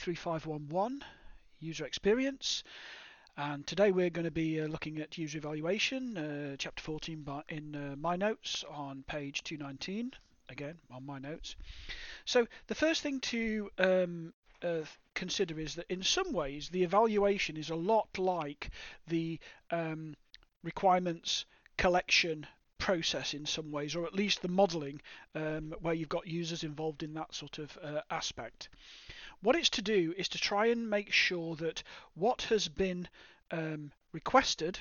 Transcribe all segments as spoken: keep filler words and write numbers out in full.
three five one one, User Experience, and today we're going to be uh, looking at user evaluation, uh, chapter fourteen by, in uh, my notes on page two nineteen, again on my notes. So the first thing to um, uh, consider is that in some ways the evaluation is a lot like the um, requirements collection process in some ways, or at least the modeling um, where you've got users involved in that sort of uh, aspect. What it's to do is to try and make sure that what has been um, requested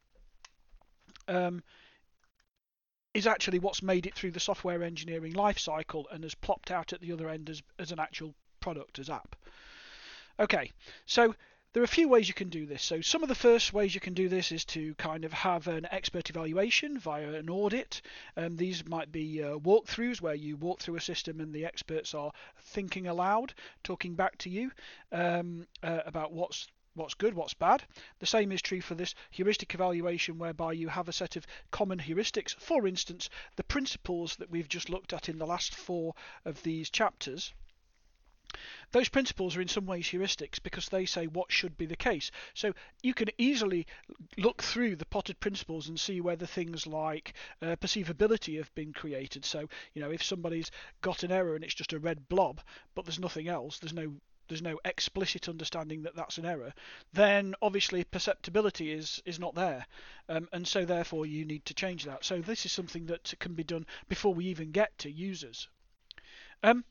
um, is actually what's made it through the software engineering lifecycle and has plopped out at the other end as, as an actual product, as app. Okay, so there are a few ways you can do this. So some of the first ways you can do this is to kind of have an expert evaluation via an audit. Um, these might be uh, walkthroughs where you walk through a system and the experts are thinking aloud, talking back to you um, uh, about what's what's good, what's bad. The same is true for this heuristic evaluation, whereby you have a set of common heuristics. For instance, the principles that we've just looked at in the last four of these chapters. Those principles are in some ways heuristics because they say what should be the case. So you can easily look through the potted principles and see whether things like uh, perceivability have been created. So, you know, if somebody's got an error and it's just a red blob, but there's nothing else, there's no there's no explicit understanding that that's an error, then obviously perceptibility is is not there, um, and so therefore you need to change that. So this is something that can be done before we even get to users. Um,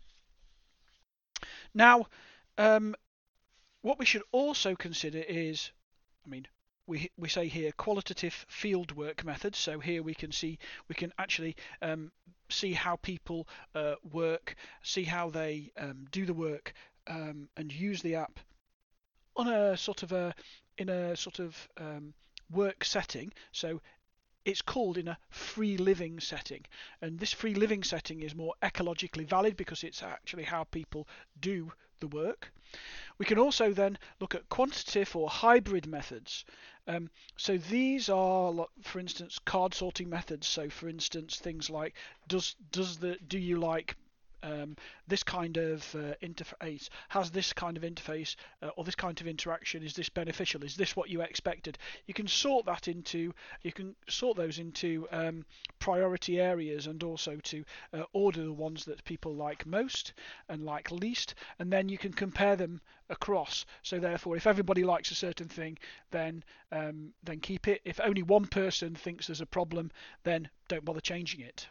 Now, um, what we should also consider is, I mean, we we say here qualitative fieldwork methods. So here we can see we can actually um, see how people uh, work, see how they um, do the work, um, and use the app on a sort of a in a sort of um, work setting. So it's called in a free living setting, and this free living setting is more ecologically valid because it's actually how people do the work. We can also then look at quantitative or hybrid methods. Um, so these are, for instance, card sorting methods. So for instance, things like does does the do you like Um, this kind of uh, interface, has this kind of interface uh, or this kind of interaction, is this beneficial, is this what you expected? You can sort that into you can sort those into um, priority areas, and also to uh, order the ones that people like most and like least, and then you can compare them across. So therefore, if everybody likes a certain thing, then um, then keep it. If only one person thinks there's a problem, then don't bother changing it.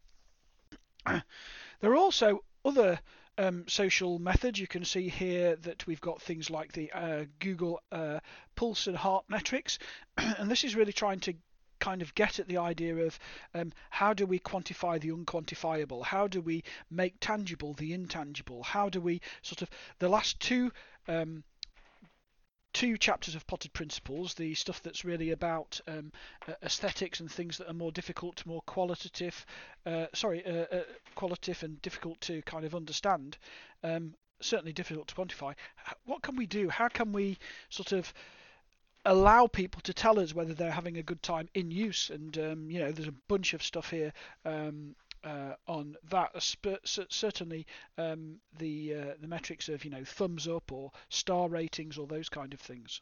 There are also other um, social methods. You can see here that we've got things like the uh, Google uh, Pulse and Heart metrics, and this is really trying to kind of get at the idea of um, how do we quantify the unquantifiable, how do we make tangible the intangible, how do we sort of the last two um, two chapters of potted principles, the stuff that's really about um, uh, aesthetics and things that are more difficult, more qualitative, uh, sorry, uh, uh, qualitative and difficult to kind of understand, um, certainly difficult to quantify. What can we do? How can we sort of allow people to tell us whether they're having a good time in use? And um, you know, there's a bunch of stuff here um, uh, on that. Certainly, um, the uh, the metrics of, you know, thumbs up or star ratings or those kind of things.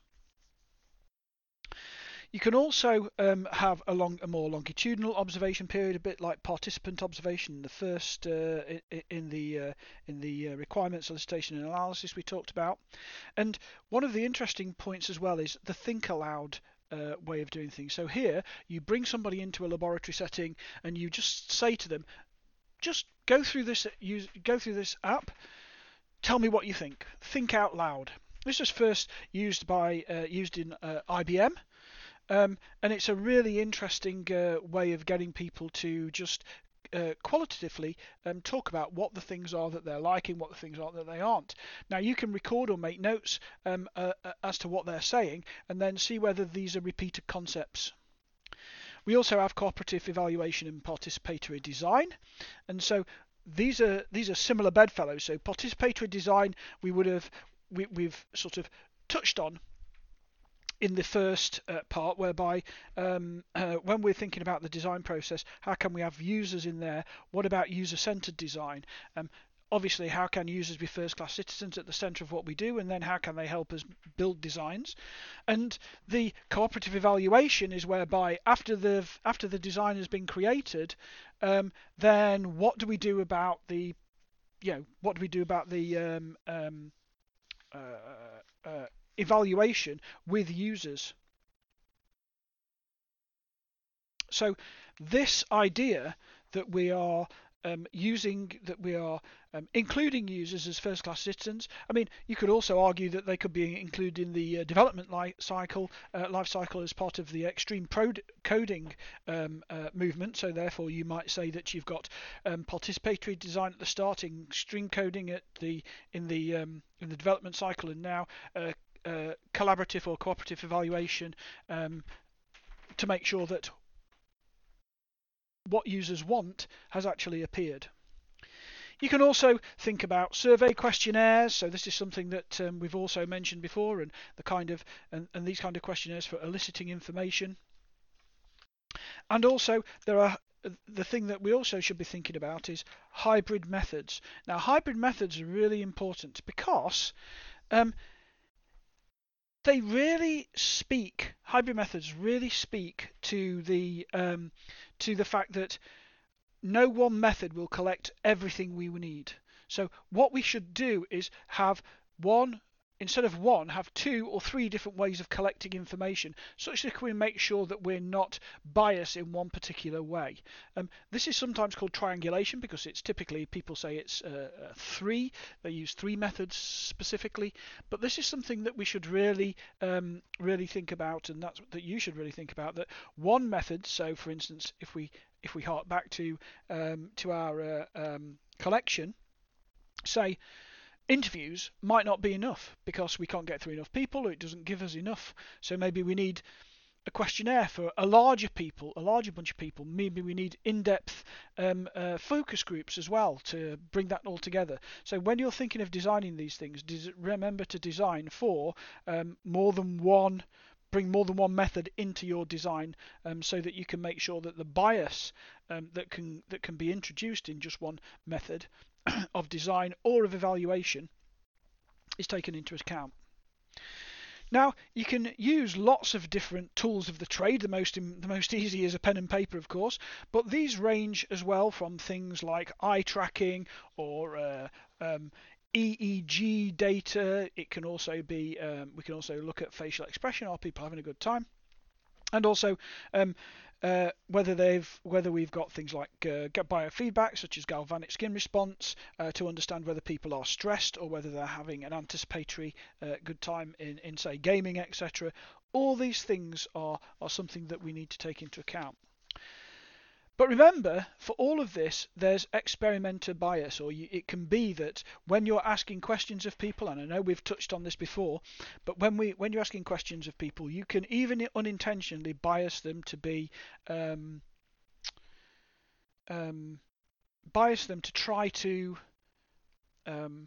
You can also um, have a, long, a more longitudinal observation period, a bit like participant observation in the first uh, in the uh, in the uh, requirement solicitation and analysis we talked about. And one of the interesting points as well is the think aloud uh, way of doing things. So here you bring somebody into a laboratory setting and you just say to them, just go through this use go through this app, tell me what you think. Think out loud. This was first used by uh, used in uh, I B M. Um, and it's a really interesting uh, way of getting people to just uh, qualitatively um, talk about what the things are that they're liking, what the things are that they aren't. Now you can record or make notes um, uh, as to what they're saying, and then see whether these are repeated concepts. We also have cooperative evaluation and participatory design, and so these are these are similar bedfellows. So participatory design we would have we, we've sort of touched on in the first uh, part, whereby um, uh, when we're thinking about the design process, how can we have users in there? What about user-centered design? Um, obviously, how can users be first-class citizens at the centre of what we do, and then how can they help us build designs? And the cooperative evaluation is whereby after the after the design has been created, um, then what do we do about the, you know, what do we do about the um, um, uh, uh, evaluation with users? So this idea that we are um, using, that we are um, including users as first-class citizens. I mean, you could also argue that they could be included in the uh, development life cycle, uh, life cycle as part of the extreme pro coding um, uh, movement. So therefore, you might say that you've got um, participatory design at the start, extreme coding at the in the um, in the development cycle, and now uh, uh, collaborative or cooperative evaluation um, to make sure that what users want has actually appeared. You can also think about survey questionnaires. So this is something that um, we've also mentioned before, and the kind of and, and these kind of questionnaires for eliciting information. And also there are the thing that we also should be thinking about is hybrid methods. Now, hybrid methods are really important because um, they really speak. Hybrid methods really speak to the um, to the fact that no one method will collect everything we need. So what we should do is have one, instead of one, have two or three different ways of collecting information, such that we make sure that we're not biased in one particular way. Um, this is sometimes called triangulation because it's typically, people say it's uh, uh, three. They use three methods specifically, but this is something that we should really, um, really think about, and that's that you should really think about. That one method. So, for instance, if we if we hark back to um, to our uh, um, collection, say interviews might not be enough because we can't get through enough people, or it doesn't give us enough. So maybe we need a questionnaire for a larger people, a larger bunch of people. Maybe we need in-depth um, uh, focus groups as well to bring that all together. So when you're thinking of designing these things, remember to design for um, more than one bring more than one method into your design, um, so that you can make sure that the bias um, that can that can be introduced in just one method of design or of evaluation is taken into account. Now, you can use lots of different tools of the trade. The most the most easy is a pen and paper, of course, but these range as well from things like eye tracking or uh, um, E E G data. It can also be um, we can also look at facial expression. Are people having a good time? And also um, uh, whether they've whether we've got things like uh, biofeedback such as galvanic skin response uh, to understand whether people are stressed or whether they're having an anticipatory uh, good time in, in say gaming, et cetera. All these things are are something that we need to take into account. But remember, for all of this, there's experimenter bias, or you, it can be that when you're asking questions of people, and I know we've touched on this before, but when we when you're asking questions of people, you can even unintentionally bias them to be um, um, bias them to try to um,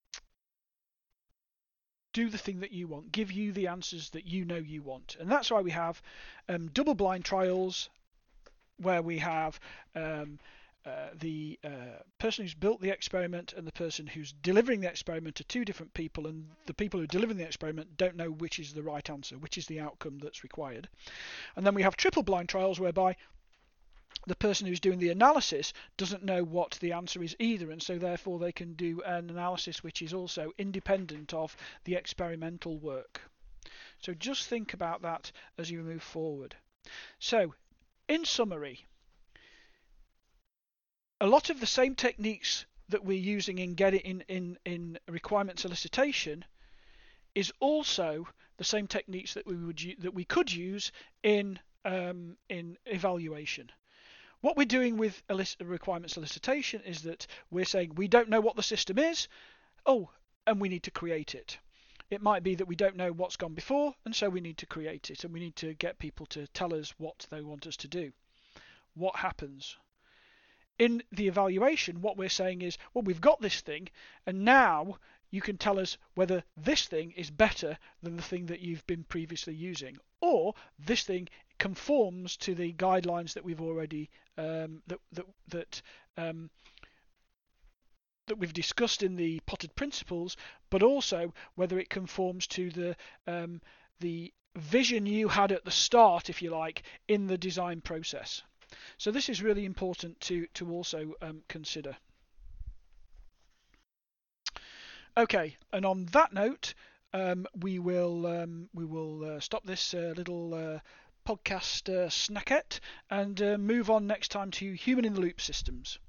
do the thing that you want, give you the answers that you know you want, and that's why we have um, double-blind trials, where we have um, uh, the uh, person who's built the experiment and the person who's delivering the experiment are two different people, and the people who are delivering the experiment don't know which is the right answer, which is the outcome that's required. And then we have triple blind trials, whereby the person who's doing the analysis doesn't know what the answer is either, and so therefore they can do an analysis which is also independent of the experimental work. So just think about that as you move forward. So in summary, a lot of the same techniques that we're using in getting in, in, in requirement solicitation is also the same techniques that we would that we could use in um, in evaluation. What we're doing with requirement solicitation is that we're saying we don't know what the system is, oh, and we need to create it. It might be that we don't know what's gone before, and so we need to create it, and we need to get people to tell us what they want us to do. What happens? In the evaluation, what we're saying is, well, we've got this thing, and now you can tell us whether this thing is better than the thing that you've been previously using, or this thing conforms to the guidelines that we've already um, that that that um, that we've discussed in the potted principles, but also whether it conforms to the um, the vision you had at the start, if you like, in the design process. So this is really important to to also um, consider. Okay, and on that note, um, we will um, we will uh, stop this uh, little uh, podcast uh, snackette and uh, move on next time to human in the loop systems.